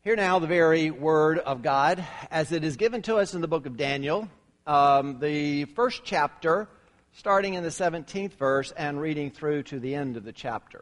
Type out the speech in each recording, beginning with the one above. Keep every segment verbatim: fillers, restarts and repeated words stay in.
Hear now the very word of God as it is given to us in the book of Daniel, um, the first chapter, starting in the seventeenth verse and reading through to the end of the chapter.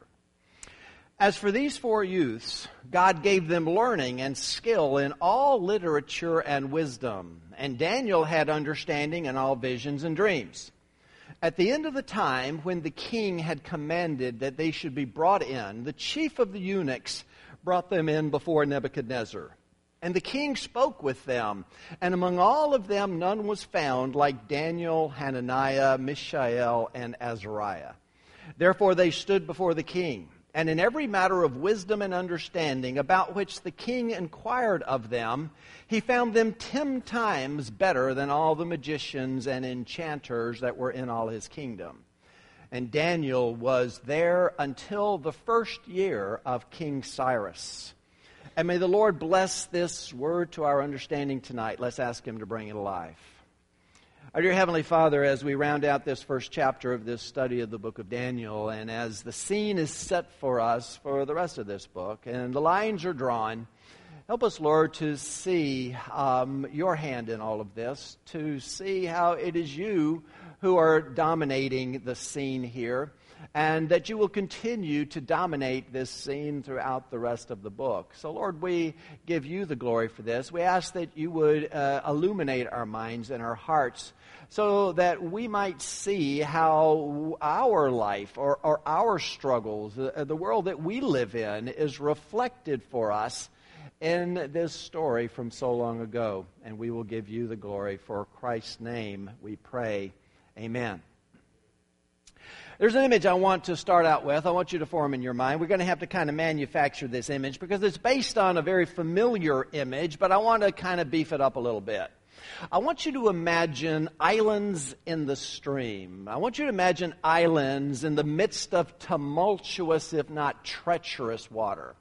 As for these four youths, God gave them learning and skill in all literature and wisdom, and Daniel had understanding in all visions and dreams. At the end of the time, when the king had commanded that they should be brought in, the chief of the eunuchs brought them in before Nebuchadnezzar. And the king spoke with them, and among all of them none was found like Daniel, Hananiah, Mishael, and Azariah. Therefore they stood before the king, and in every matter of wisdom and understanding about which the king inquired of them, he found them ten times better than all the magicians and enchanters that were in all his kingdom. And Daniel was there until the first year of King Cyrus. And may the Lord bless this word to our understanding tonight. Let's ask him to bring it alive. Our dear Heavenly Father, as we round out this first chapter of this study of the book of Daniel, and as the scene is set for us for the rest of this book, and the lines are drawn, help us, Lord, to see um, your hand in all of this, to see how it is you who are dominating the scene here, and that you will continue to dominate this scene throughout the rest of the book. So, Lord, we give you the glory for this. We ask that you would uh, illuminate our minds and our hearts so that we might see how our life or, or our struggles, uh, the world that we live in, is reflected for us in this story from so long ago. And we will give you the glory. For Christ's name we pray. Amen. There's an image I want to start out with. I want you to form in your mind. We're going to have to kind of manufacture this image because it's based on a very familiar image, but I want to kind of beef it up a little bit. I want you to imagine islands in the stream. I want you to imagine islands in the midst of tumultuous, if not treacherous, water.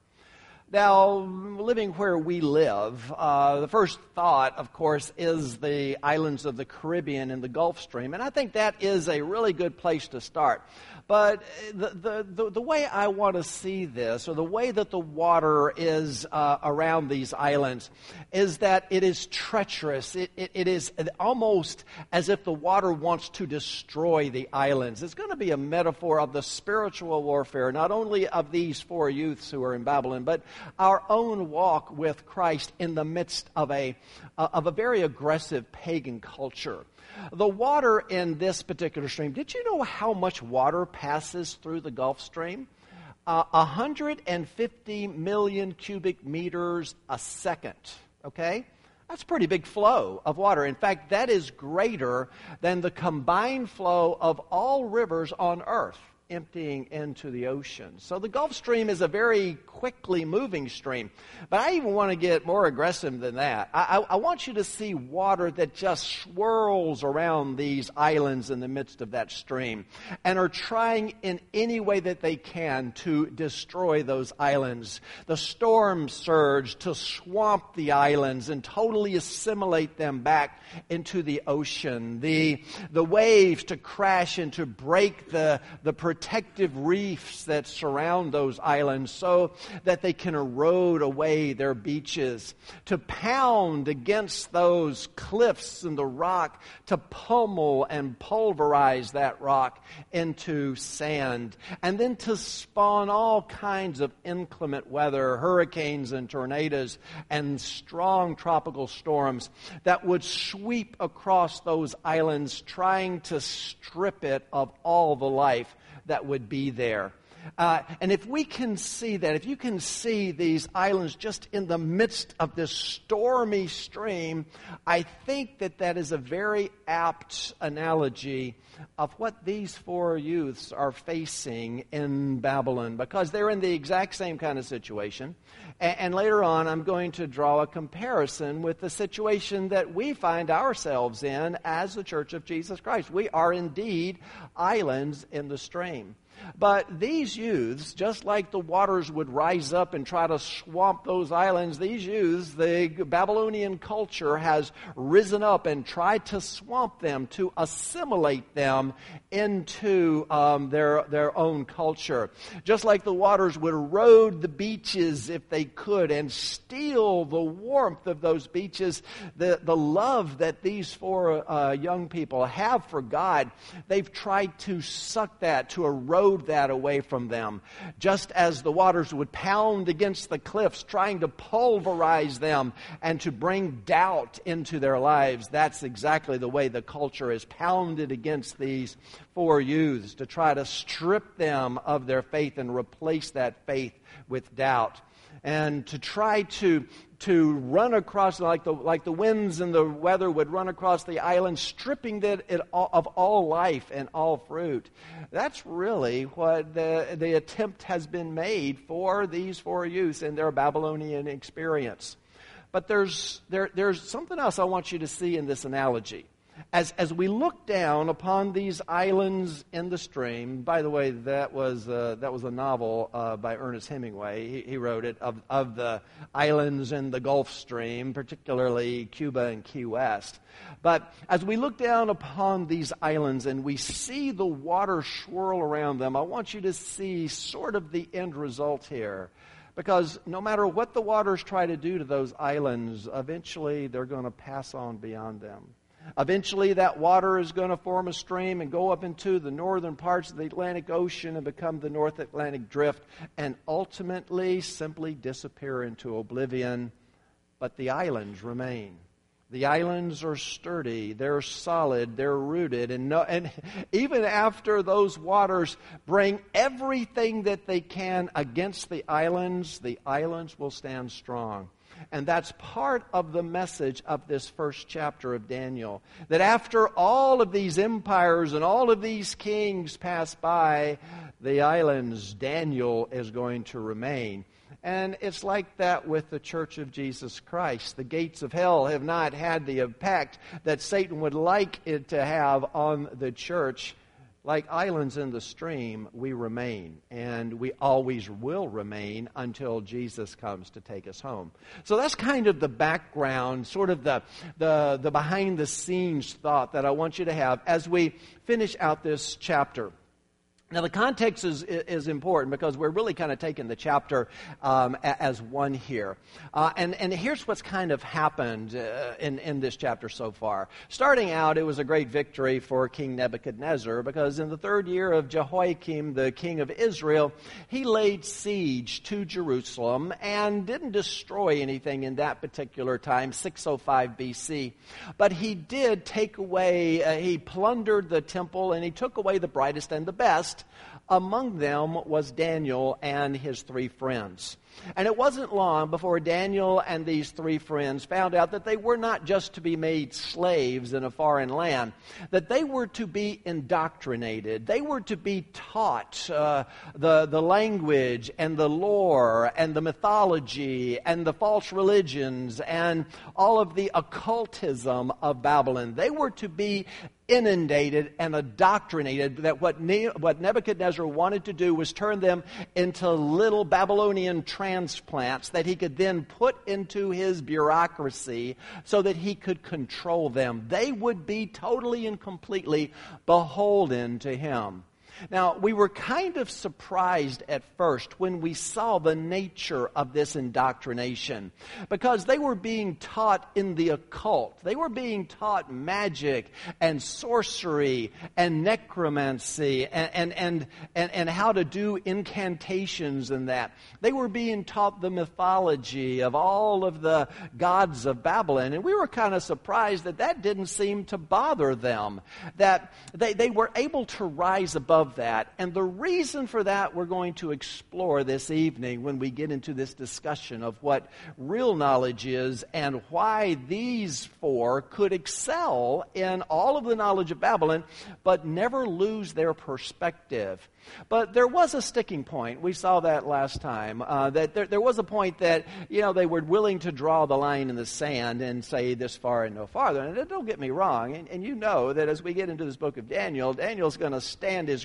Now, living where we live, uh, the first thought, of course, is the islands of the Caribbean and the Gulf Stream, and I think that is a really good place to start. But the the, the, the way I want to see this, or the way that the water is uh, around these islands, is that it is treacherous. It, it, it is almost as if the water wants to destroy the islands. It's going to be a metaphor of the spiritual warfare, not only of these four youths who are in Babylon, but our own walk with Christ in the midst of a uh, of a very aggressive pagan culture. The water in this particular stream, did you know how much water passes through the Gulf Stream? Uh, one hundred fifty million cubic meters a second, okay? That's a pretty big flow of water. In fact, that is greater than the combined flow of all rivers on earth emptying into the ocean. So the Gulf Stream is a very quickly moving stream. But I even want to get more aggressive than that. I, I, I want you to see water that just swirls around these islands in the midst of that stream and are trying in any way that they can to destroy those islands. The storm surge to swamp the islands and totally assimilate them back into the ocean. The, the waves to crash and to break the, the protective reefs that surround those islands so that they can erode away their beaches, to pound against those cliffs and the rock, to pummel and pulverize that rock into sand, and then to spawn all kinds of inclement weather, hurricanes and tornadoes and strong tropical storms that would sweep across those islands, trying to strip it of all the life that would be there. Uh, and if we can see that, if you can see these islands just in the midst of this stormy stream, I think that that is a very apt analogy of what these four youths are facing in Babylon, because they're in the exact same kind of situation. And, and later on, I'm going to draw a comparison with the situation that we find ourselves in as the Church of Jesus Christ. We are indeed islands in the stream. But these youths, just like the waters would rise up and try to swamp those islands, these youths, the Babylonian culture has risen up and tried to swamp them, to assimilate them into um, their, their own culture. Just like the waters would erode the beaches if they could and steal the warmth of those beaches, the, the love that these four uh, young people have for God, they've tried to suck that, to erode that away from them. Just as the waters would pound against the cliffs, trying to pulverize them and to bring doubt into their lives, that's exactly the way the culture is pounded against these four youths, to try to strip them of their faith and replace that faith with doubt. And to try to to run across, like the like the winds and the weather would run across the island, stripping it, it all, of all life and all fruit. That's really what the, the attempt has been made for these four youths in their Babylonian experience. But there's there there's something else I want you to see in this analogy. As as we look down upon these islands in the stream, by the way, that was uh, that was a novel uh, by Ernest Hemingway. He, he wrote it of of the islands in the Gulf Stream, particularly Cuba and Key West. But as we look down upon these islands and we see the water swirl around them, I want you to see sort of the end result here. Because no matter what the waters try to do to those islands, eventually they're going to pass on beyond them. Eventually, that water is going to form a stream and go up into the northern parts of the Atlantic Ocean and become the North Atlantic Drift, and ultimately simply disappear into oblivion. But the islands remain. The islands are sturdy, they're solid, they're rooted, and, no, and even after those waters bring everything that they can against the islands, the islands will stand strong. And that's part of the message of this first chapter of Daniel. That after all of these empires and all of these kings pass by, the islands, Daniel is going to remain. And it's like that with the Church of Jesus Christ. The gates of hell have not had the impact that Satan would like it to have on the church. Like islands in the stream, we remain, and we always will remain until Jesus comes to take us home. So that's kind of the background, sort of the, the, the behind-the-scenes thought that I want you to have as we finish out this chapter. Now, the context is is important because we're really kind of taking the chapter um, as one here. Uh, and, and here's what's kind of happened uh, in, in this chapter so far. Starting out, it was a great victory for King Nebuchadnezzar because in the third year of Jehoiakim, the king of Israel, he laid siege to Jerusalem and didn't destroy anything in that particular time, six oh five B C. But he did take away, uh, he plundered the temple and he took away the brightest and the best. Among them was Daniel and his three friends. And it wasn't long before Daniel and these three friends found out that they were not just to be made slaves in a foreign land, that they were to be indoctrinated. They were to be taught uh, the, the language and the lore and the mythology and the false religions and all of the occultism of Babylon. They were to be inundated and indoctrinated, that what, ne- what Nebuchadnezzar wanted to do was turn them into little Babylonian transplants that he could then put into his bureaucracy so that he could control them. They would be totally and completely beholden to him. Now, we were kind of surprised at first when we saw the nature of this indoctrination because they were being taught in the occult. They were being taught magic and sorcery and necromancy and, and, and, and, and how to do incantations and that. They were being taught the mythology of all of the gods of Babylon, and we were kind of surprised that that didn't seem to bother them, that they, they were able to rise above that. And the reason for that we're going to explore this evening when we get into this discussion of what real knowledge is and why these four could excel in all of the knowledge of Babylon but never lose their perspective. But there was a sticking point. We saw that last time. Uh, that there, there was a point that, you know, they were willing to draw the line in the sand and say this far and no farther. And don't get me wrong. And, and you know that as we get into this book of Daniel, Daniel's going to stand his ground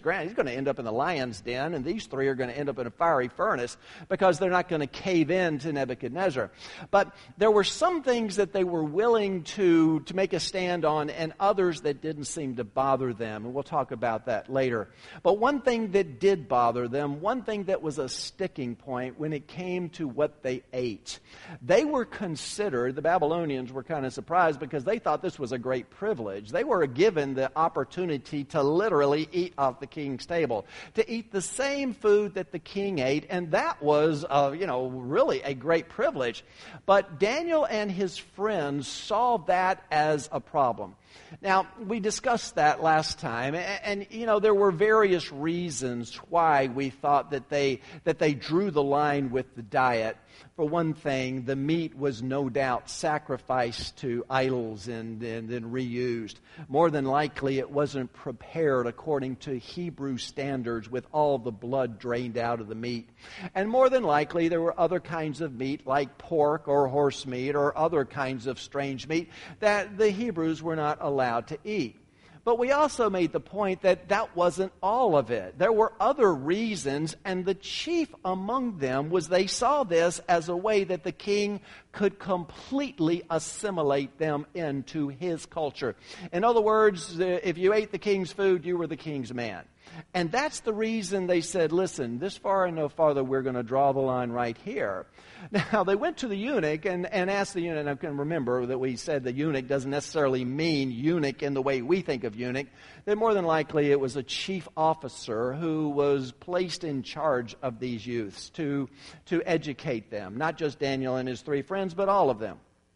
ground. He's going to end up in the lion's den, and these three are going to end up in a fiery furnace because they're not going to cave in to Nebuchadnezzar. But there were some things that they were willing to, to make a stand on, and others that didn't seem to bother them. And we'll talk about that later. But one thing that did bother them, one thing that was a sticking point when it came to what they ate. They were considered, the Babylonians were kind of surprised because they thought this was a great privilege. They were given the opportunity to literally eat off the king's table, to eat the same food that the king ate, and that was, uh, you know, really a great privilege. But Daniel and his friends saw that as a problem. Now, we discussed that last time, and, and you know, there were various reasons why we thought that they that they drew the line with the diet. For one thing, the meat was no doubt sacrificed to idols and, and then reused. More than likely, it wasn't prepared according to Hebrew standards with all the blood drained out of the meat. And more than likely, there were other kinds of meat like pork or horse meat or other kinds of strange meat that the Hebrews were not allowed to eat. But we also made the point that that wasn't all of it. There were other reasons, and the chief among them was they saw this as a way that the king could completely assimilate them into his culture. In other words, if you ate the king's food, you were the king's man. And that's the reason they said, listen, this far and no farther, we're going to draw the line right here. Now, they went to the eunuch and, and asked the eunuch, and I can remember that we said the eunuch doesn't necessarily mean eunuch in the way we think of eunuch. That more than likely it was a chief officer who was placed in charge of these youths to, to educate them, not just Daniel and his three friends, but all of them.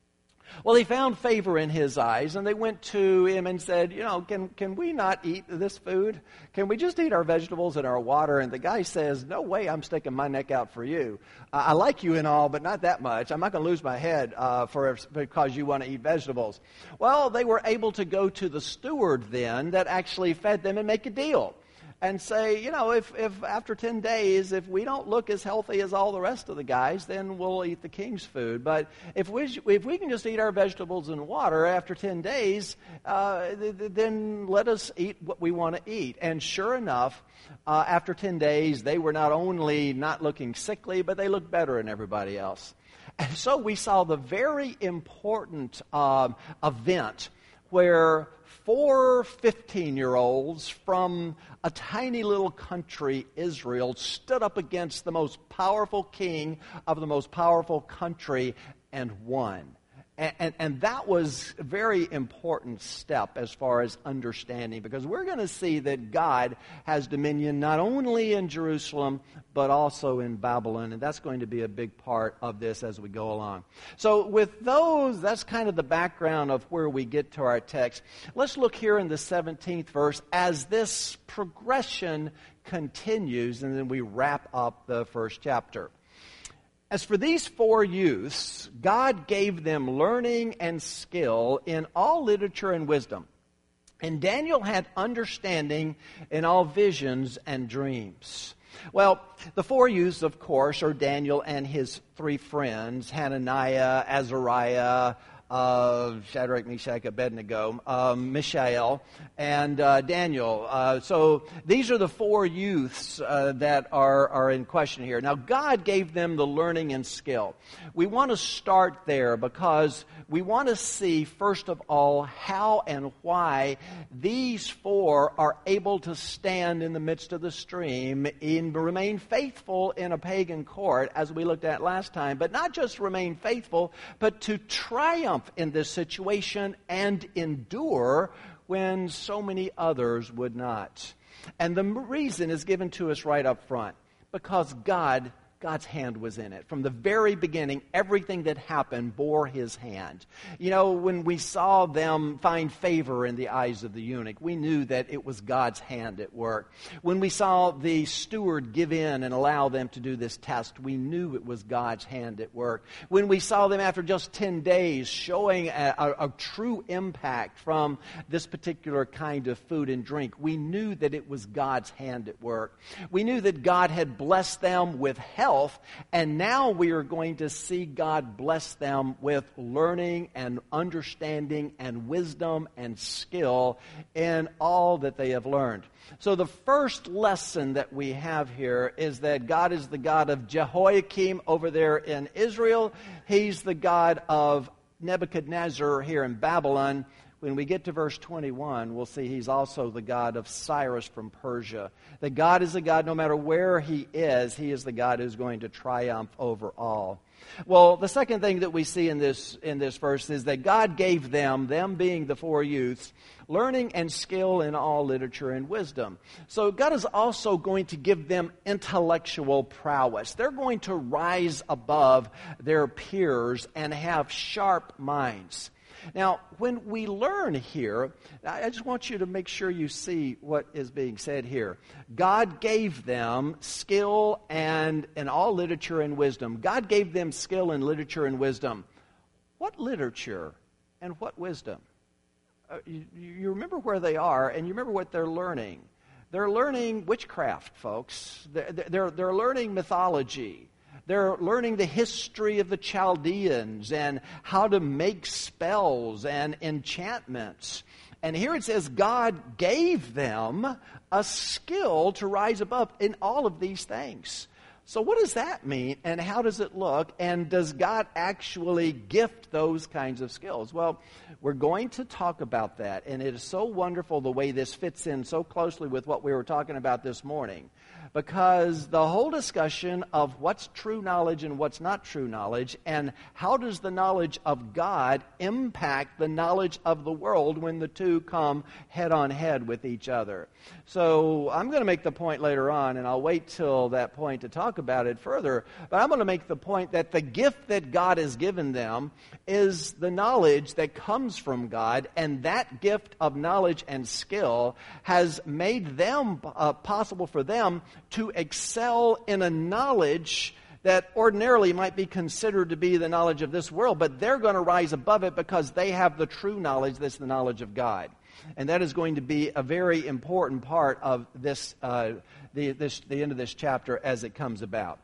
Well, he found favor in his eyes, and they went to him and said, you know, can can we not eat this food? Can we just eat our vegetables and our water? And the guy says, no way, I'm sticking my neck out for you. Uh, I like you and all, but not that much. I'm not going to lose my head uh, for because you want to eat vegetables. Well, they were able to go to the steward then that actually fed them and make a deal. And say, you know, if, if after ten days, if we don't look as healthy as all the rest of the guys, then we'll eat the king's food. But if we if we can just eat our vegetables and water after ten days, uh, th- th- then let us eat what we want to eat. And sure enough, uh, after ten days, they were not only not looking sickly, but they looked better than everybody else. And so we saw the very important uh, event where four fifteen-year-olds from a tiny little country, Israel, stood up against the most powerful king of the most powerful country and won. And, and, and that was a very important step as far as understanding, because we're going to see that God has dominion not only in Jerusalem, but also in Babylon. And that's going to be a big part of this as we go along. So with those, that's kind of the background of where we get to our text. Let's look here in the seventeenth verse as this progression continues, and then we wrap up the first chapter. As for these four youths, God gave them learning and skill in all literature and wisdom. And Daniel had understanding in all visions and dreams. Well, the four youths, of course, are Daniel and his three friends, Hananiah, Azariah, uh, Shadrach, Meshach, Abednego, um, Mishael, and uh, Daniel. Uh, so these are the four youths uh, that are, are in question here. Now, God gave them the learning and skill. We want to start there because we want to see, first of all, how and why these four are able to stand in the midst of the stream and remain faithful in a pagan court, as we looked at last time, but not just remain faithful, but to triumph in this situation and endure when so many others would not. And the reason is given to us right up front, because God God's hand was in it. From the very beginning, everything that happened bore his hand. You know, when we saw them find favor in the eyes of the eunuch, we knew that it was God's hand at work. When we saw the steward give in and allow them to do this test, we knew it was God's hand at work. When we saw them after just ten days showing a, a, a true impact from this particular kind of food and drink, we knew that it was God's hand at work. We knew that God had blessed them with health himself, and now we are going to see God bless them with learning and understanding and wisdom and skill in all that they have learned. So the first lesson that we have here is that God is the God of Jehoiakim over there in Israel. He's the God of Nebuchadnezzar here in Babylon. When we get to verse twenty-one, we'll see he's also the God of Cyrus from Persia. That God is a God, no matter where he is, he is the God who's going to triumph over all. Well, the second thing that we see in this in this verse is that God gave them, them being the four youths, learning and skill in all literature and wisdom. So God is also going to give them intellectual prowess. They're going to rise above their peers and have sharp minds. Now, when we learn here, I just want you to make sure you see what is being said here. God gave them skill and in all literature and wisdom. God gave them skill in literature and wisdom. What literature and what wisdom? Uh, you, you remember where they are, and you remember what they're learning. They're learning witchcraft, folks. They're, they're, they're learning mythology. They're learning the history of the Chaldeans and how to make spells and enchantments. And here it says God gave them a skill to rise above in all of these things. So what does that mean, and how does it look, and does God actually gift those kinds of skills? Well, we're going to talk about that, and it is so wonderful the way this fits in so closely with what we were talking about this morning, because the whole discussion of what's true knowledge and what's not true knowledge, and how does the knowledge of God impact the knowledge of the world when the two come head on head with each other. So I'm going to make the point later on, and I'll wait till that point to talk about it further, but I'm going to make the point that the gift that God has given them is the knowledge that comes from God, and that gift of knowledge and skill has made them uh, possible for them to excel in a knowledge that ordinarily might be considered to be the knowledge of this world, but they're going to rise above it because they have the true knowledge that's the knowledge of God. And that is going to be a very important part of this, uh, the, this, the end of this chapter as it comes about.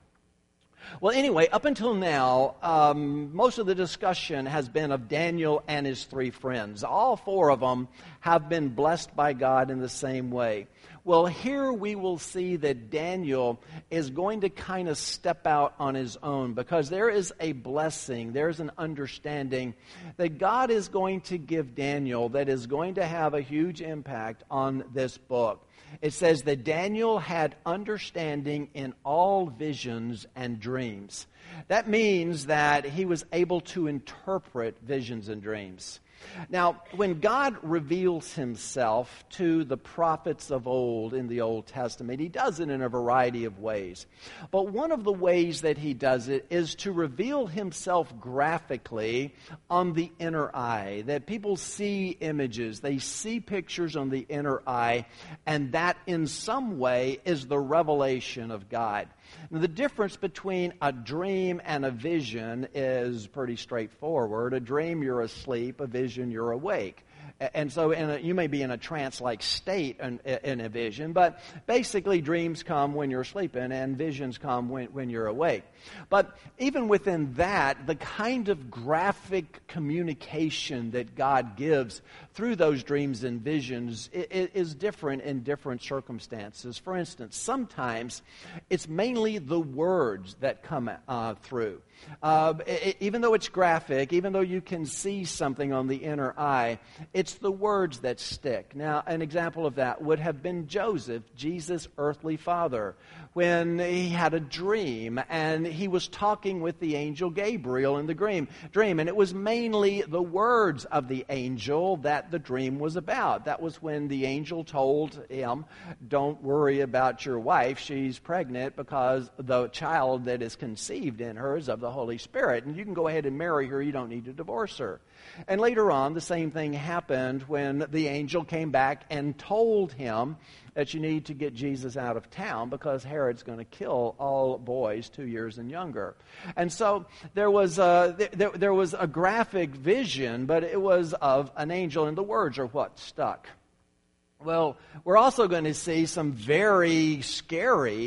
Well, anyway, up until now, um, most of the discussion has been of Daniel and his three friends. All four of them have been blessed by God in the same way. Well, here we will see that Daniel is going to kind of step out on his own, because there is a blessing, there's an understanding that God is going to give Daniel that is going to have a huge impact on this book. It says that Daniel had understanding in all visions and dreams. That means that he was able to interpret visions and dreams. Now, when God reveals himself to the prophets of old in the Old Testament, he does it in a variety of ways. But one of the ways that he does it is to reveal himself graphically on the inner eye, that people see images, they see pictures on the inner eye, and that in some way is the revelation of God. Now, the difference between a dream and a vision is pretty straightforward. A dream, you're asleep. A vision, you're awake. And so in a, you may be in a trance-like state in, in a vision, but basically dreams come when you're sleeping and visions come when, when you're awake. But even within that, the kind of graphic communication that God gives through those dreams and visions is different in different circumstances. For instance, sometimes it's mainly the words that come uh, through. Uh, it, even though it's graphic, even though you can see something on the inner eye, it's the words that stick. Now, an example of that would have been Joseph, Jesus' earthly father, when he had a dream and he was talking with the angel Gabriel in the dream. Dream, and it was mainly the words of the angel that the dream was about. That was when the angel told him, "Don't worry about your wife; she's pregnant because the child that is conceived in her is of the Holy Spirit, and you can go ahead and marry her. You don't need to divorce her." And later on, the same thing happened when the angel came back and told him that you need to get Jesus out of town because Herod's going to kill all boys two years and younger. And so there was a, there, there was a graphic vision, but it was of an angel, and the words are what stuck. Well, we're also going to see some very scary,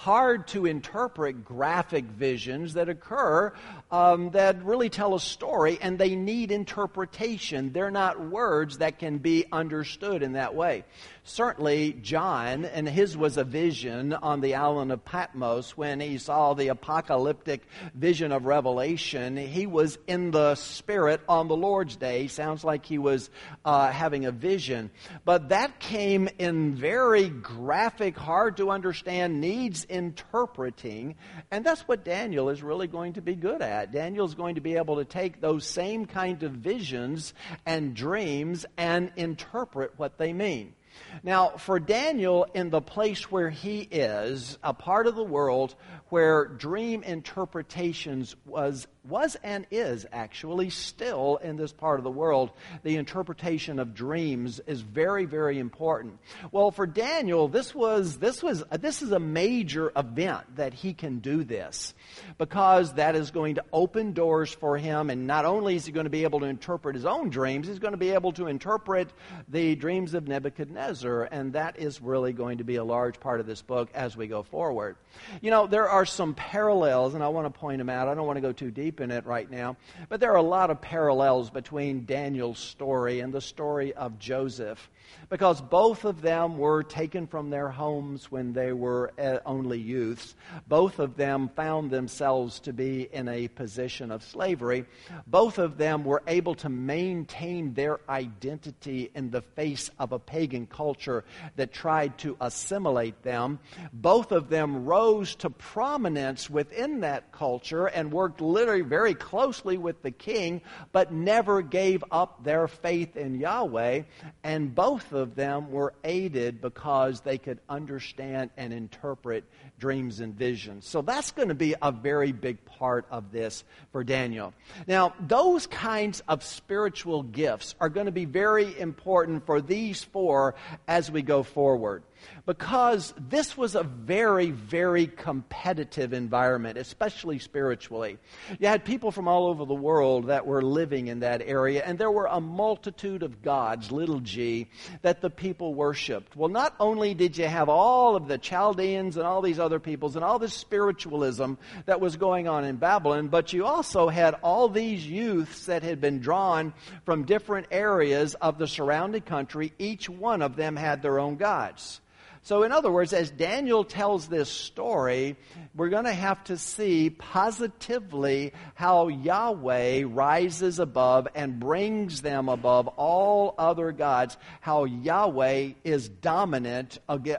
hard to interpret graphic visions that occur um, that really tell a story, and they need interpretation. They're not words that can be understood in that way. Certainly, John, and his was a vision on the island of Patmos when he saw the apocalyptic vision of Revelation. He was in the Spirit on the Lord's day. Sounds like he was uh, having a vision. But that came in very graphic, hard to understand, needs interpreting. And that's what Daniel is really going to be good at. Daniel's going to be able to take those same kind of visions and dreams and interpret what they mean. Now, for Daniel, in the place where he is, a part of the world where dream interpretations was was and is actually still in this part of the world, the interpretation of dreams is very, very important. Well, for Daniel, this was this was this is a major event that he can do this, because that is going to open doors for him. And not only is he going to be able to interpret his own dreams, he's going to be able to interpret the dreams of Nebuchadnezzar, and that is really going to be a large part of this book as we go forward. You know, there are some parallels, and I want to point them out. I don't want to go too deep in it right now, but there are a lot of parallels between Daniel's story and the story of Joseph, because both of them were taken from their homes when they were only youths. Both of them found themselves to be in a position of slavery. Both of them were able to maintain their identity in the face of a pagan culture that tried to assimilate them. Both of them rose to prominence within that culture and worked literally very closely with the king, but never gave up their faith in Yahweh. And both of them were aided because they could understand and interpret dreams and visions. So that's going to be a very big part of this for Daniel. Now, those kinds of spiritual gifts are going to be very important for these four as we go forward, because this was a very, very competitive environment, especially spiritually. You had people from all over the world that were living in that area, and there were a multitude of gods, little g, that the people worshipped. Well, not only did you have all of the Chaldeans and all these other peoples and all this spiritualism that was going on in Babylon, but you also had all these youths that had been drawn from different areas of the surrounding country. Each one of them had their own gods. So in other words, as Daniel tells this story, we're going to have to see positively how Yahweh rises above and brings them above all other gods, how Yahweh is dominant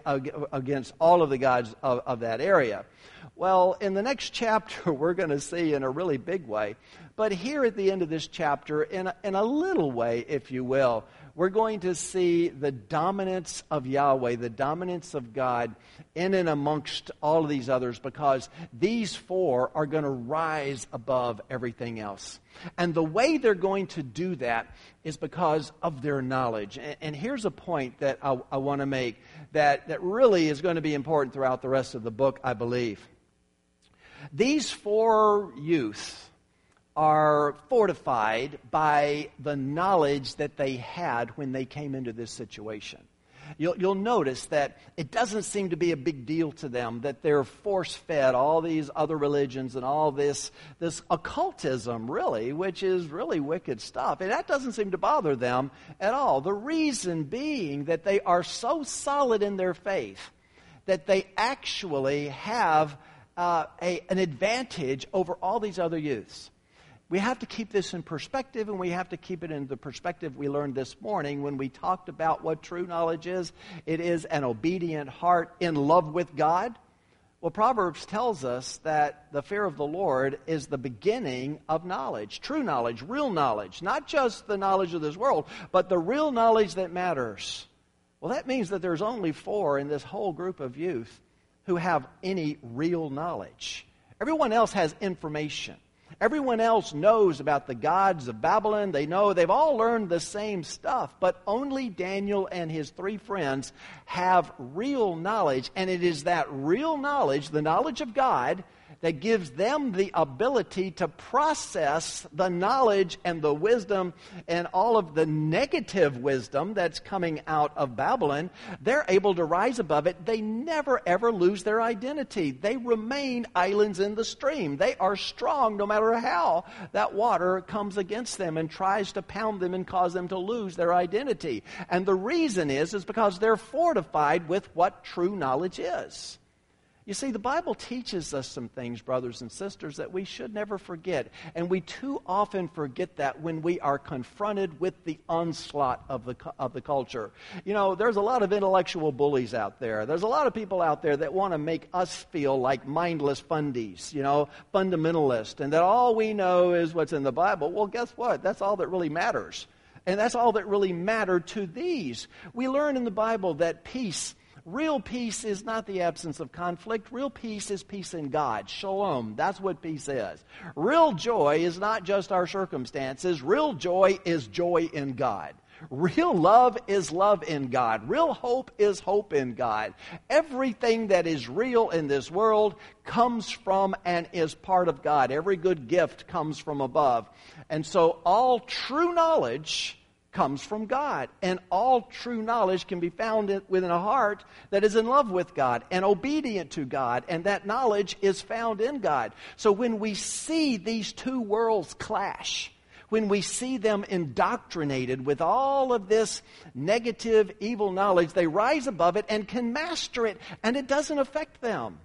against all of the gods of, of that area. Well, in the next chapter, we're going to see in a really big way. But here at the end of this chapter, in a, in a little way, if you will, we're going to see the dominance of Yahweh, the dominance of God in and amongst all of these others, because these four are going to rise above everything else. And the way they're going to do that is because of their knowledge. And, and here's a point that I, I want to make that, that really is going to be important throughout the rest of the book, I believe. These four youths are fortified by the knowledge that they had when they came into this situation. You'll, you'll notice that it doesn't seem to be a big deal to them that they're force-fed all these other religions and all this, this occultism, really, which is really wicked stuff. And that doesn't seem to bother them at all. The reason being that they are so solid in their faith that they actually have uh, a, an advantage over all these other youths. We have to keep this in perspective, and we have to keep it in the perspective we learned this morning when we talked about what true knowledge is. It is an obedient heart in love with God. Well, Proverbs tells us that the fear of the Lord is the beginning of knowledge, true knowledge, real knowledge, not just the knowledge of this world, but the real knowledge that matters. Well, that means that there's only four in this whole group of youth who have any real knowledge. Everyone else has information. Everyone else knows about the gods of Babylon. They know, they've all learned the same stuff, but only Daniel and his three friends have real knowledge. And it is that real knowledge, the knowledge of God, that gives them the ability to process the knowledge and the wisdom and all of the negative wisdom that's coming out of Babylon. They're able to rise above it. They never ever lose their identity. They remain islands in the stream. They are strong no matter how that water comes against them and tries to pound them and cause them to lose their identity. And the reason is, is because they're fortified with what true knowledge is. You see, the Bible teaches us some things, brothers and sisters, that we should never forget. And we too often forget that when we are confronted with the onslaught of the of the culture. You know, there's a lot of intellectual bullies out there. There's a lot of people out there that want to make us feel like mindless fundies, you know, fundamentalists, and that all we know is what's in the Bible. Well, guess what? That's all that really matters. And that's all that really mattered to these. We learn in the Bible that peace, real peace, is not the absence of conflict. Real peace is peace in God. Shalom. That's what peace is. Real joy is not just our circumstances. Real joy is joy in God. Real love is love in God. Real hope is hope in God. Everything that is real in this world comes from and is part of God. Every good gift comes from above. And so all true knowledge comes from God. And all true knowledge can be found within a heart that is in love with God and obedient to God. And that knowledge is found in God. So when we see these two worlds clash, when we see them indoctrinated with all of this negative, evil knowledge, they rise above it and can master it, and it doesn't affect them.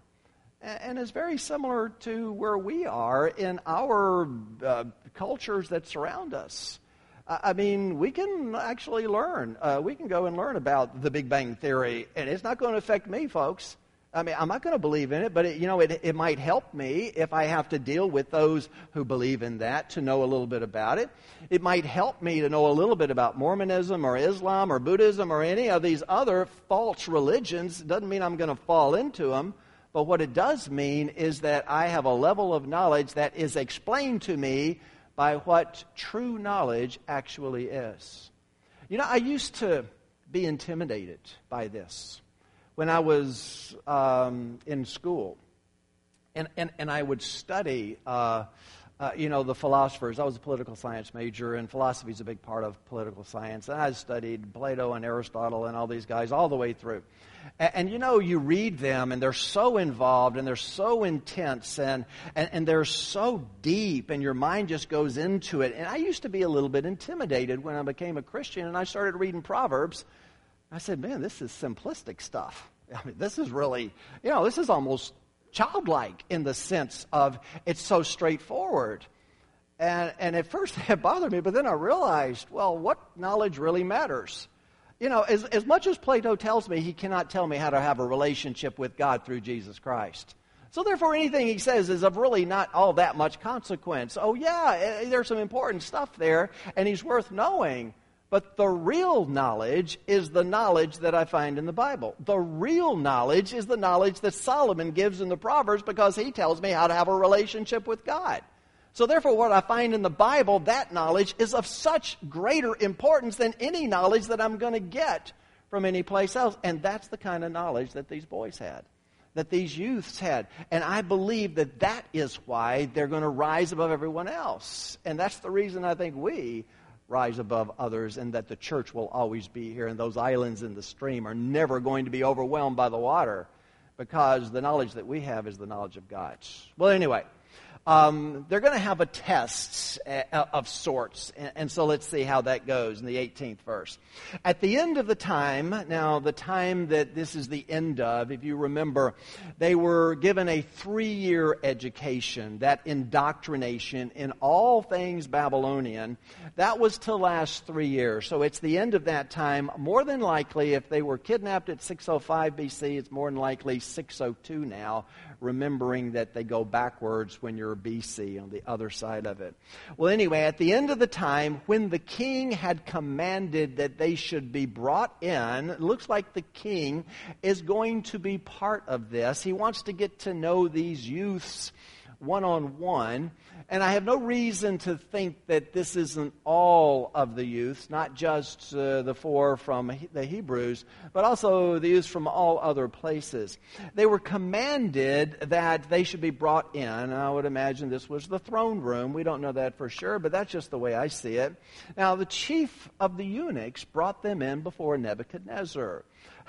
And it's very similar to where we are in our uh, cultures that surround us. I mean, we can actually learn. Uh, we can go and learn about the Big Bang Theory, and it's not going to affect me, folks. I mean, I'm not going to believe in it, but, it, you know, it, it might help me if I have to deal with those who believe in that to know a little bit about it. It might help me to know a little bit about Mormonism or Islam or Buddhism or any of these other false religions. It doesn't mean I'm going to fall into them, but what it does mean is that I have a level of knowledge that is explained to me by what true knowledge actually is. You know, I used to be intimidated by this when I was um, in school, and, and, and I would study, uh, uh, you know, the philosophers. I was a political science major, and philosophy is a big part of political science. And I studied Plato and Aristotle and all these guys all the way through. And, and you know, you read them, and they're so involved, and they're so intense, and, and, and they're so deep, and your mind just goes into it. And I used to be a little bit intimidated when I became a Christian, and I started reading Proverbs. I said, man, this is simplistic stuff. I mean, this is really, you know, this is almost childlike in the sense of it's so straightforward. And and at first it bothered me, but then I realized, well, what knowledge really matters? You know, as, as much as Plato tells me, he cannot tell me how to have a relationship with God through Jesus Christ. So therefore, anything he says is of really not all that much consequence. Oh, yeah, there's some important stuff there, and he's worth knowing. But the real knowledge is the knowledge that I find in the Bible. The real knowledge is the knowledge that Solomon gives in the Proverbs because he tells me how to have a relationship with God. So therefore, what I find in the Bible, that knowledge is of such greater importance than any knowledge that I'm going to get from any place else. And that's the kind of knowledge that these boys had, that these youths had. And I believe that that is why they're going to rise above everyone else. And that's the reason I think we rise above others, and that the church will always be here, and those islands in the stream are never going to be overwhelmed by the water, because the knowledge that we have is the knowledge of God. Well, anyway, um, they're going to have a test uh, of sorts, and, and so let's see how that goes in the eighteenth verse. At the end of the time, now the time that this is the end of, if you remember, they were given a three-year education, that indoctrination in all things Babylonian. That was to last three years. So it's the end of that time. More than likely, if they were kidnapped at six oh five B C, it's more than likely six oh two now, remembering that they go backwards when you're B C on the other side of it. Well, anyway, at the end of the time, when the king had commanded that they should be brought in, it looks like the king is going to be part of this. He wants to get to know these youths one-on-one. And I have no reason to think that this isn't all of the youths, not just uh, the four from the Hebrews, but also the youths from all other places. They were commanded that they should be brought in. I would imagine this was the throne room. We don't know that for sure, but that's just the way I see it. Now, the chief of the eunuchs brought them in before Nebuchadnezzar.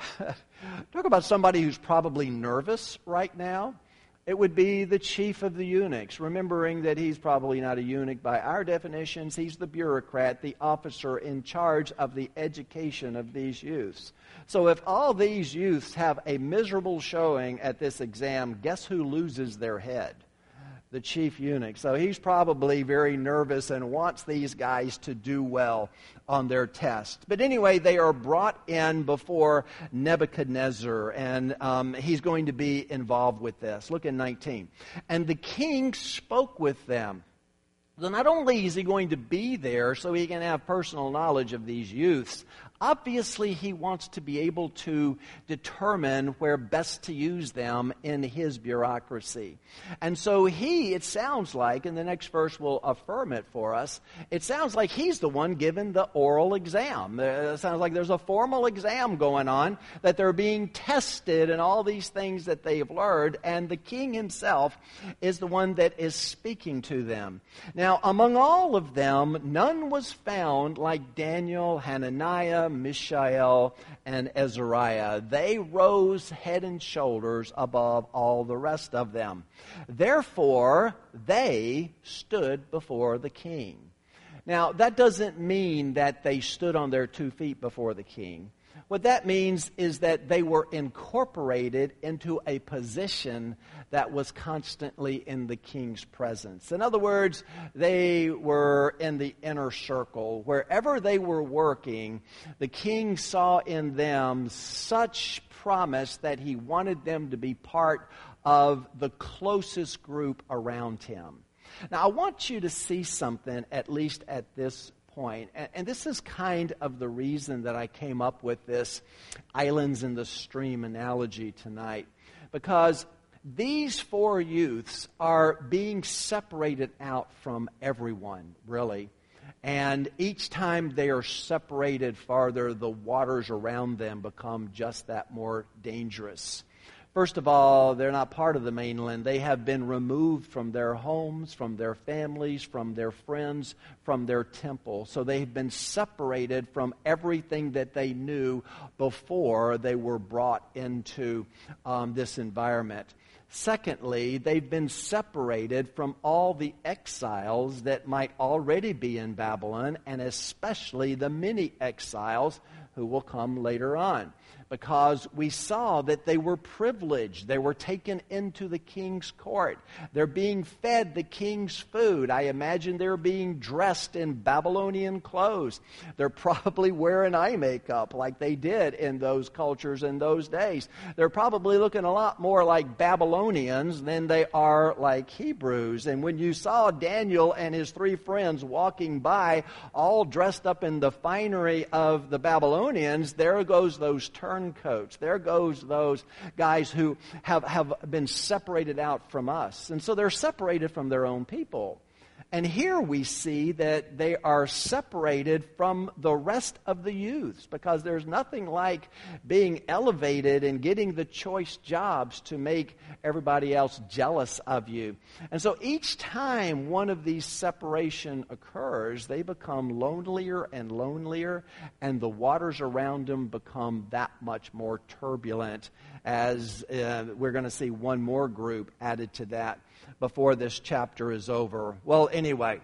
Talk about somebody who's probably nervous right now. It would be the chief of the eunuchs, remembering that he's probably not a eunuch by our definitions. He's the bureaucrat, the officer in charge of the education of these youths. So if all these youths have a miserable showing at this exam, guess who loses their head? The chief eunuch. So he's probably very nervous and wants these guys to do well on their test. But anyway, they are brought in before Nebuchadnezzar, and um, he's going to be involved with this. Look at nineteen. And the king spoke with them. So not only is he going to be there so he can have personal knowledge of these youths, obviously he wants to be able to determine where best to use them in his bureaucracy. And so he, it sounds like, and the next verse will affirm it for us, it sounds like he's the one given the oral exam. It sounds like there's a formal exam going on, that they're being tested and all these things that they've learned, and the king himself is the one that is speaking to them. Now, among all of them, none was found like Daniel, Hananiah, Mishael, and Azariah. They rose head and shoulders above all the rest of them. Therefore, they stood before the king. Now, that doesn't mean that they stood on their two feet before the king. What that means is that they were incorporated into a position that was constantly in the king's presence. In other words, they were in the inner circle. Wherever they were working, the king saw in them such promise that he wanted them to be part of the closest group around him. Now, I want you to see something, at least at this point, and, and this is kind of the reason that I came up with this islands in the stream analogy tonight, because these four youths are being separated out from everyone, really. And each time they are separated farther, the waters around them become just that more dangerous. First of all, they're not part of the mainland. They have been removed from their homes, from their families, from their friends, from their temple. So they've been separated from everything that they knew before they were brought into um, this environment. Secondly, they've been separated from all the exiles that might already be in Babylon, and especially the many exiles who will come later on. Because we saw that they were privileged. They were taken into the king's court. They're being fed the king's food. I imagine they're being dressed in Babylonian clothes. They're probably wearing eye makeup like they did in those cultures in those days. They're probably looking a lot more like Babylonians than they are like Hebrews. And when you saw Daniel and his three friends walking by, all dressed up in the finery of the Babylonians, there goes those turncoats. There goes those guys who have, have been separated out from us. And so they're separated from their own people. And here we see that they are separated from the rest of the youths, because there's nothing like being elevated and getting the choice jobs to make everybody else jealous of you. And so each time one of these separation occurs, they become lonelier and lonelier, and the waters around them become that much more turbulent, as uh, we're going to see one more group added to that before this chapter is over. Well, anyway,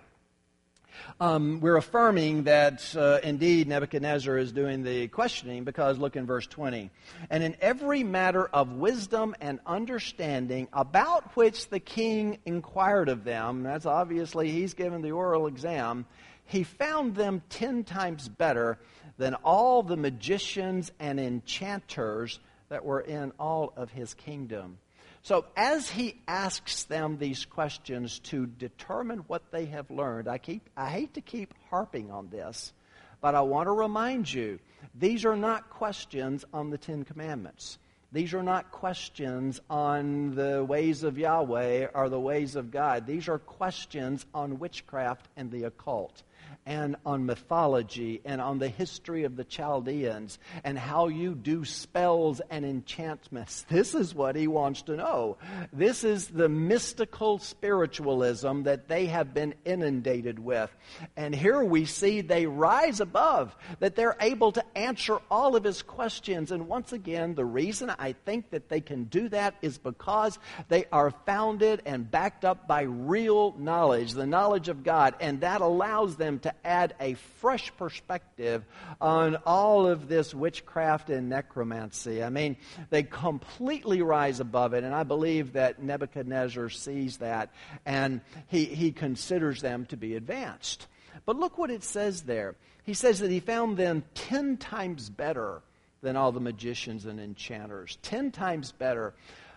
um, we're affirming that uh, indeed Nebuchadnezzar is doing the questioning, because look in verse twenty. And in every matter of wisdom and understanding about which the king inquired of them, that's obviously he's given the oral exam, he found them ten times better than all the magicians and enchanters that were in all of his kingdom. So as he asks them these questions to determine what they have learned, I keep I hate to keep harping on this, but I want to remind you, these are not questions on the Ten Commandments. These are not questions on the ways of Yahweh or the ways of God. These are questions on witchcraft and the occult, and on mythology, and on the history of the Chaldeans, and how you do spells and enchantments. This is what he wants to know. This is the mystical spiritualism that they have been inundated with. And here we see they rise above, that they're able to answer all of his questions. And once again, the reason I think that they can do that is because they are founded and backed up by real knowledge, the knowledge of God, and that allows them to add a fresh perspective on all of this witchcraft and necromancy. I mean, they completely rise above it, and I believe that Nebuchadnezzar sees that, and he, he considers them to be advanced. But look what it says there. He says that he found them ten times better than all the magicians and enchanters. Ten times better.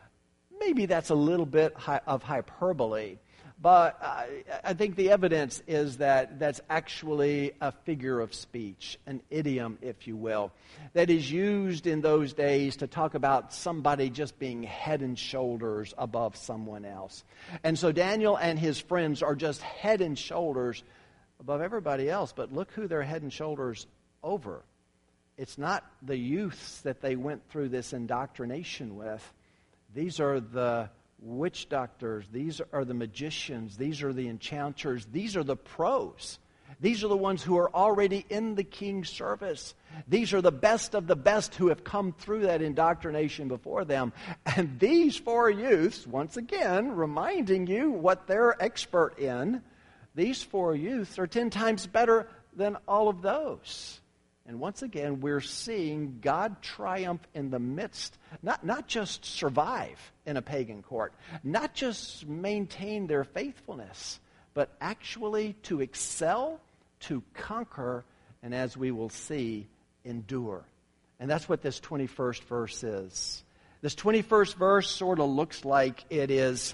Maybe that's a little bit of hyperbole. But I, I think the evidence is that that's actually a figure of speech, an idiom, if you will, that is used in those days to talk about somebody just being head and shoulders above someone else. And so Daniel and his friends are just head and shoulders above everybody else. But look who they're head and shoulders over. It's not the youths that they went through this indoctrination with. These are the witch doctors, these are the magicians, these are the enchanters, these are the pros. These are the ones who are already in the king's service. These are the best of the best who have come through that indoctrination before them. And these four youths, once again, reminding you what they're expert in, these four youths are ten times better than all of those. And once again, we're seeing God triumph in the midst, not, not just survive in a pagan court, not just maintain their faithfulness, but actually to excel, to conquer, and as we will see, endure. And that's what this twenty-first verse is. This twenty-first verse sort of looks like it is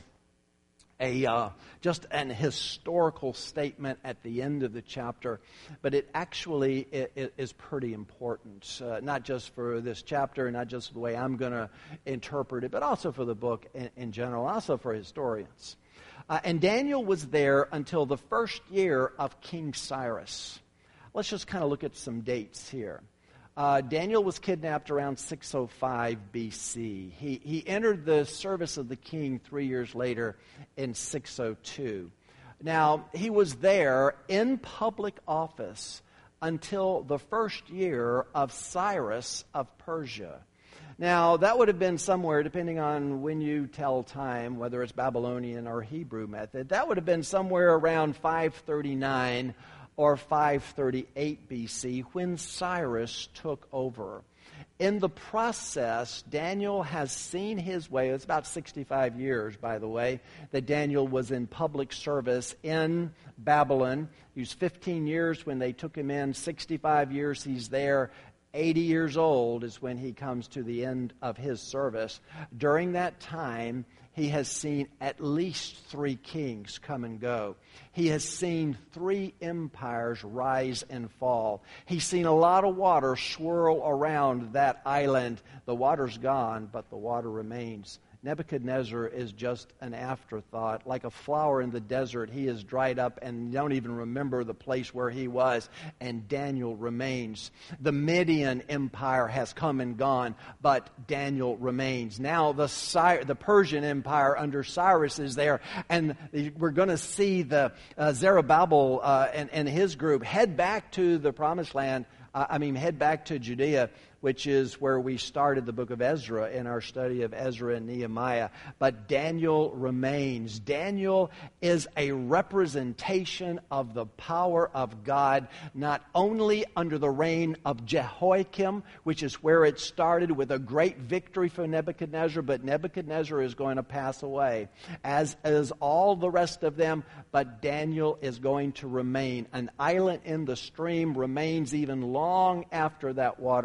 a uh, just an historical statement at the end of the chapter, but it actually it, it is pretty important, uh, not just for this chapter, not just the way I'm going to interpret it, but also for the book in, in general, also for historians. Uh, and Daniel was there until the first year of King Cyrus. Let's just kind of look at some dates here. Uh, Daniel was kidnapped around six oh five B C. He, he entered the service of the king three years later in six oh two. Now, he was there in public office until the first year of Cyrus of Persia. Now, that would have been somewhere, depending on when you tell time, whether it's Babylonian or Hebrew method, that would have been somewhere around five thirty-nine or five thirty-eight B C, when Cyrus took over. In the process, Daniel has seen his way. It's about sixty-five years, by the way, that Daniel was in public service in Babylon. He was fifteen years when they took him in, sixty-five years he's there. eighty years old is when he comes to the end of his service. During that time, he has seen at least three kings come and go. He has seen three empires rise and fall. He's seen a lot of water swirl around that island. The water's gone, but the water remains. Nebuchadnezzar is just an afterthought. Like a flower in the desert, he is dried up and don't even remember the place where he was. And Daniel remains. The Median Empire has come and gone, but Daniel remains. Now the Cy- the Persian Empire under Cyrus is there, and we're going to see the uh, Zerubbabel uh, and, and his group head back to the Promised Land. Uh, I mean, head back to Judea, which is where we started the book of Ezra in our study of Ezra and Nehemiah. But Daniel remains. Daniel is a representation of the power of God, not only under the reign of Jehoiakim, which is where it started with a great victory for Nebuchadnezzar, but Nebuchadnezzar is going to pass away, as is all the rest of them, but Daniel is going to remain. An island in the stream remains even long after that water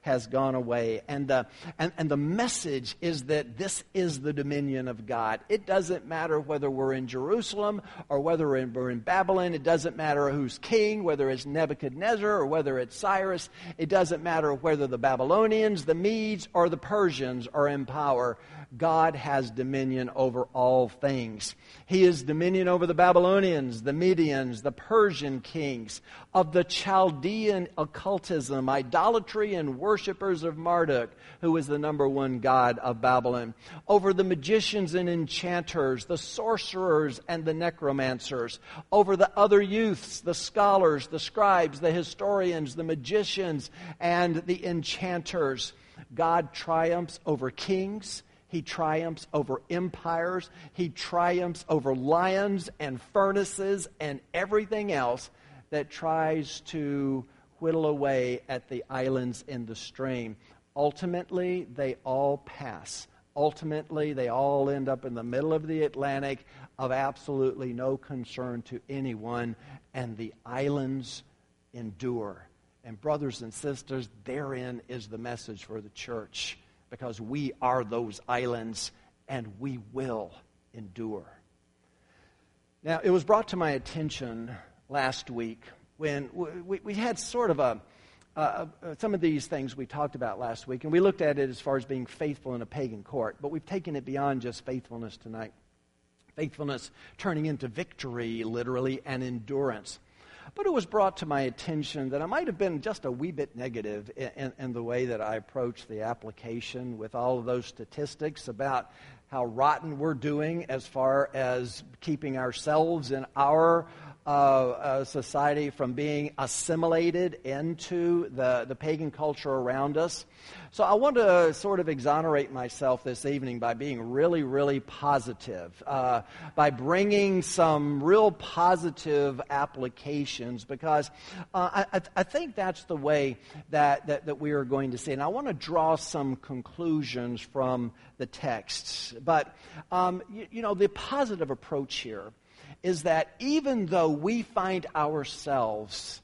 has gone away. And the, and, and the message is that this is the dominion of God. It doesn't matter whether we're in Jerusalem or whether we're in Babylon. It doesn't matter who's king, whether it's Nebuchadnezzar or whether it's Cyrus. It doesn't matter whether the Babylonians, the Medes, or the Persians are in power. God has dominion over all things. He has dominion over the Babylonians, the Medians, the Persian kings, of the Chaldean occultism, idolatry, and worshippers of Marduk, who is the number one god of Babylon, over the magicians and enchanters, the sorcerers and the necromancers, over the other youths, the scholars, the scribes, the historians, the magicians, and the enchanters. God triumphs over kings. He triumphs over empires. He triumphs over lions and furnaces and everything else that tries to whittle away at the islands in the stream. Ultimately, they all pass. Ultimately, they all end up in the middle of the Atlantic of absolutely no concern to anyone, and the islands endure. And brothers and sisters, therein is the message for the church. Because we are those islands, and we will endure. Now, it was brought to my attention last week when we, we had sort of a, uh, some of these things we talked about last week, and we looked at it as far as being faithful in a pagan court, but we've taken it beyond just faithfulness tonight. Faithfulness turning into victory, literally, and endurance. But it was brought to my attention that I might have been just a wee bit negative in, in, in the way that I approached the application with all of those statistics about how rotten we're doing as far as keeping ourselves and our uh, uh, society from being assimilated into the, the pagan culture around us. So I want to sort of exonerate myself this evening by being really, really positive, uh, by bringing some real positive applications, because uh, I, I think that's the way that, that, that we are going to see it. And I want to draw some conclusions from the texts. But, um, you, you know, the positive approach here is that even though we find ourselves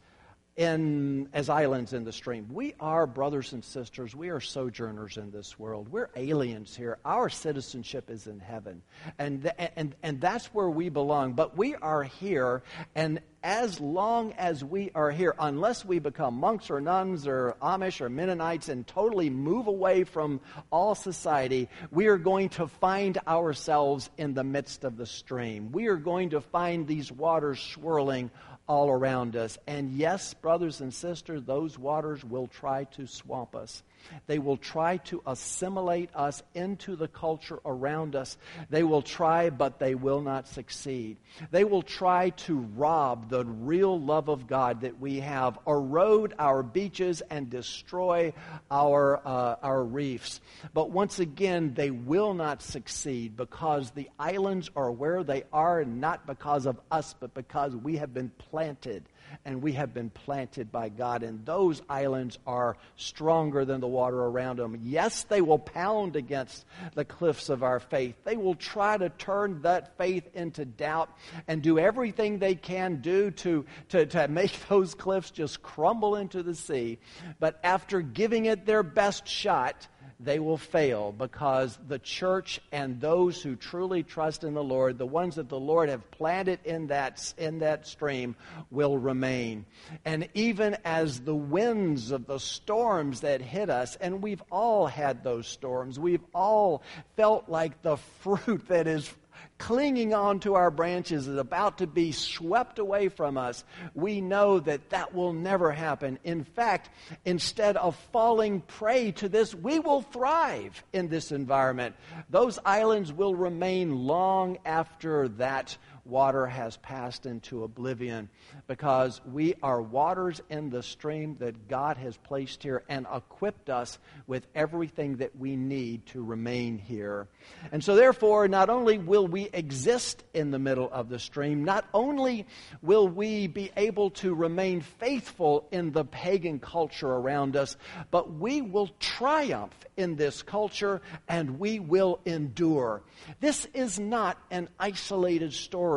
in as islands in the stream, we are brothers and sisters. We are sojourners in this world. We're aliens here. Our citizenship is in heaven, and th- and and that's where we belong. But we are here, and as long as we are here, unless we become monks or nuns or Amish or Mennonites and totally move away from all society, we are going to find ourselves in the midst of the stream. We are going to find these waters swirling all around us. And yes, brothers and sisters, those waters will try to swamp us. They will try to assimilate us into the culture around us. They will try, but they will not succeed. They will try to rob the real love of God that we have, erode our beaches, and destroy our, uh, our reefs. But once again, they will not succeed, because the islands are where they are, not because of us, but because we have been planted. And we have been planted by God. And those islands are stronger than the water around them. Yes, they will pound against the cliffs of our faith. They will try to turn that faith into doubt and do everything they can do to, to, to make those cliffs just crumble into the sea. But after giving it their best shot, they will fail, because the church and those who truly trust in the Lord, the ones that the Lord have planted in that, in that stream, will remain. And even as the winds of the storms that hit us, and we've all had those storms, we've all felt like the fruit that is clinging on to our branches is about to be swept away from us, we know that that will never happen. In fact, instead of falling prey to this, we will thrive in this environment. Those islands will remain long after that water has passed into oblivion, because we are waters in the stream that God has placed here and equipped us with everything that we need to remain here. And so therefore, not only will we exist in the middle of the stream, not only will we be able to remain faithful in the pagan culture around us, but we will triumph in this culture, and we will endure. This is not an isolated story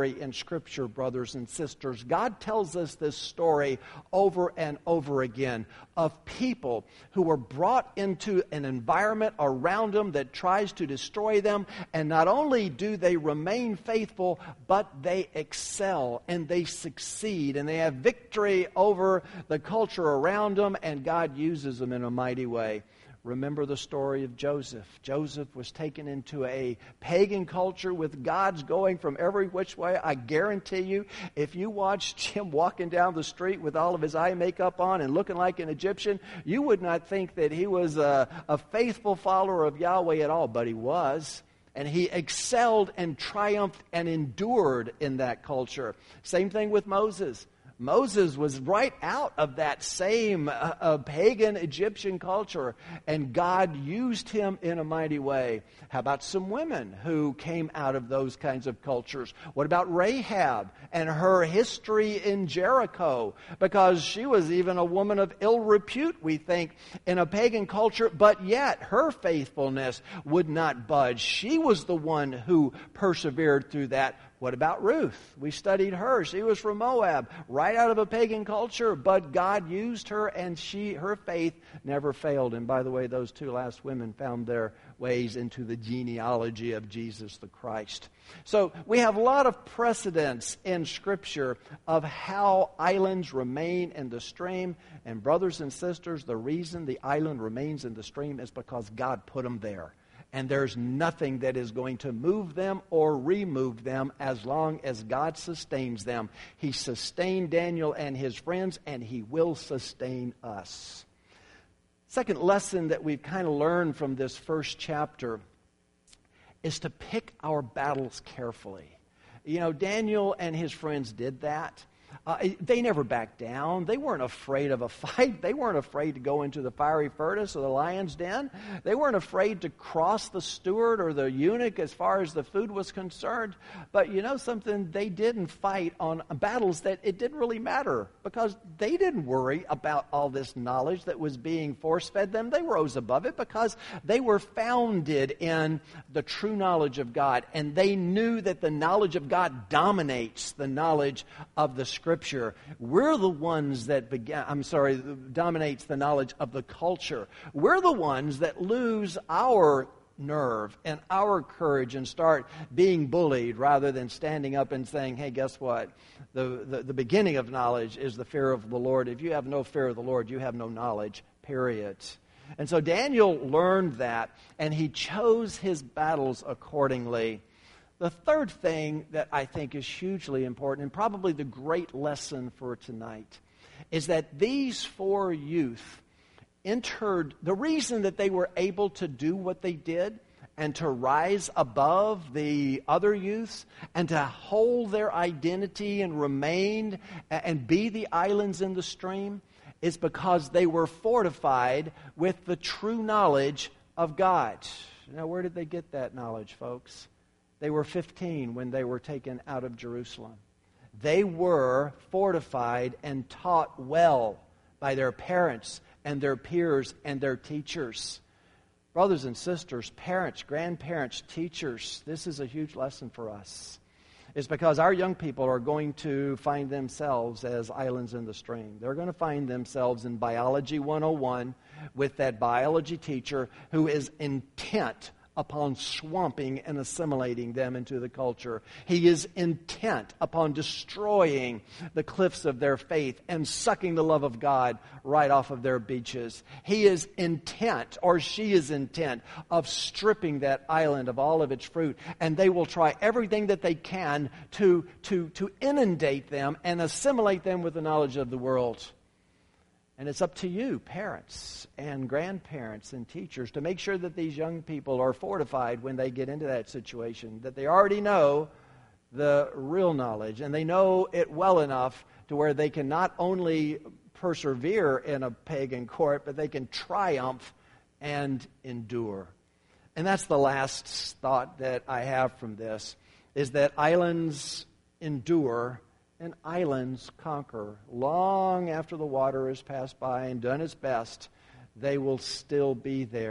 story in Scripture, brothers and sisters. God tells us this story over and over again of people who were brought into an environment around them that tries to destroy them, and not only do they remain faithful, but they excel and they succeed and they have victory over the culture around them, and God uses them in a mighty way. Remember the story of Joseph. Joseph was taken into a pagan culture with gods going from every which way. I guarantee you, if you watched him walking down the street with all of his eye makeup on and looking like an Egyptian, you would not think that he was a, a faithful follower of Yahweh at all, but he was. And he excelled and triumphed and endured in that culture. Same thing with Moses. Moses was right out of that same uh, uh, pagan Egyptian culture, and God used him in a mighty way. How about some women who came out of those kinds of cultures? What about Rahab and her history in Jericho? Because she was even a woman of ill repute, we think, in a pagan culture, but yet her faithfulness would not budge. She was the one who persevered through that. What about Ruth? We studied her. She was from Moab, right out of a pagan culture, but God used her, and she, her faith never failed. And by the way, those two last women found their ways into the genealogy of Jesus the Christ. So we have a lot of precedents in Scripture of how islands remain in the stream. And brothers and sisters, the reason the island remains in the stream is because God put them there. And there's nothing that is going to move them or remove them as long as God sustains them. He sustained Daniel and his friends, and He will sustain us. Second lesson that we've kind of learned from this first chapter is to pick our battles carefully. You know, Daniel and his friends did that. Uh, they never backed down. They weren't afraid of a fight. They weren't afraid to go into the fiery furnace or the lion's den. They weren't afraid to cross the steward or the eunuch as far as the food was concerned. But you know something? They didn't fight on battles that it didn't really matter, because they didn't worry about all this knowledge that was being force-fed them. They rose above it because they were founded in the true knowledge of God, and they knew that the knowledge of God dominates the knowledge of the Scripture. We're the ones that began, I'm sorry, dominates the knowledge of the culture. We're the ones that lose our nerve and our courage and start being bullied rather than standing up and saying, hey, guess what? The, the, the beginning of knowledge is the fear of the Lord. If you have no fear of the Lord, you have no knowledge, period. And so Daniel learned that, and he chose his battles accordingly. The third thing that I think is hugely important, and probably the great lesson for tonight, is that these four youth entered, the reason that they were able to do what they did and to rise above the other youths and to hold their identity and remain and be the islands in the stream is because they were fortified with the true knowledge of God. Now, where did they get that knowledge, folks? They were fifteen when they were taken out of Jerusalem. They were fortified and taught well by their parents and their peers and their teachers. Brothers and sisters, parents, grandparents, teachers, this is a huge lesson for us. It's because our young people are going to find themselves as islands in the stream. They're going to find themselves in Biology one oh one with that biology teacher who is intent upon swamping and assimilating them into the culture. He is intent upon destroying the cliffs of their faith and sucking the love of God right off of their beaches. He is intent, or she is intent, of stripping that island of all of its fruit, and they will try everything that they can to, to, to inundate them and assimilate them with the knowledge of the world. And it's up to you, parents and grandparents and teachers, to make sure that these young people are fortified when they get into that situation, that they already know the real knowledge, and they know it well enough to where they can not only persevere in a pagan court, but they can triumph and endure. And that's the last thought that I have from this, is that islands endure and islands conquer. Long after the water has passed by and done its best, they will still be there.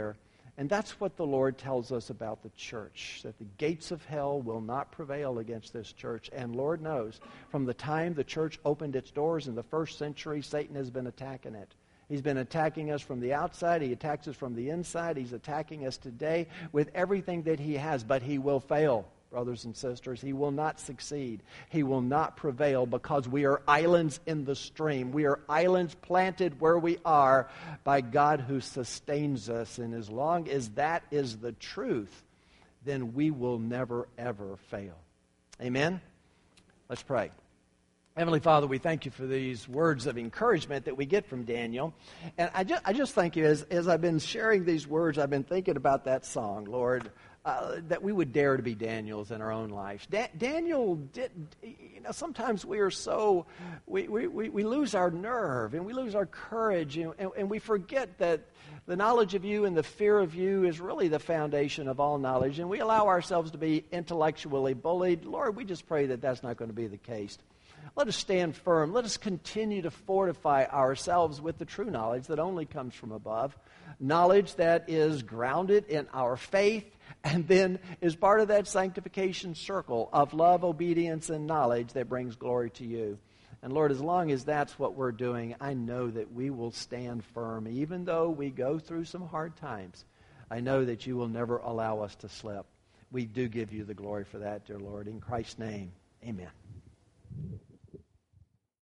And that's what the Lord tells us about the church, that the gates of hell will not prevail against this church. And Lord knows, from the time the church opened its doors in the first century, Satan has been attacking it. He's been attacking us from the outside. He attacks us from the inside. He's attacking us today with everything that he has, but he will fail. Brothers and sisters, he will not succeed. He will not prevail because we are islands in the stream. We are islands planted where we are by God who sustains us. And as long as that is the truth, then we will never, ever fail. Amen? Let's pray. Heavenly Father, we thank you for these words of encouragement that we get from Daniel. And I just, I just thank you, as, as I've been sharing these words, I've been thinking about that song, Lord, uh, that we would dare to be Daniels in our own lives. Da- Daniel did, you know, sometimes we are so, we, we, we, we lose our nerve and we lose our courage and, and, and we forget that the knowledge of you and the fear of you is really the foundation of all knowledge. And we allow ourselves to be intellectually bullied. Lord, we just pray that that's not going to be the case. Let us stand firm. Let us continue to fortify ourselves with the true knowledge that only comes from above. Knowledge that is grounded in our faith and then is part of that sanctification circle of love, obedience, and knowledge that brings glory to you. And Lord, as long as that's what we're doing, I know that we will stand firm. Even though we go through some hard times, I know that you will never allow us to slip. We do give you the glory for that, dear Lord. In Christ's name, amen.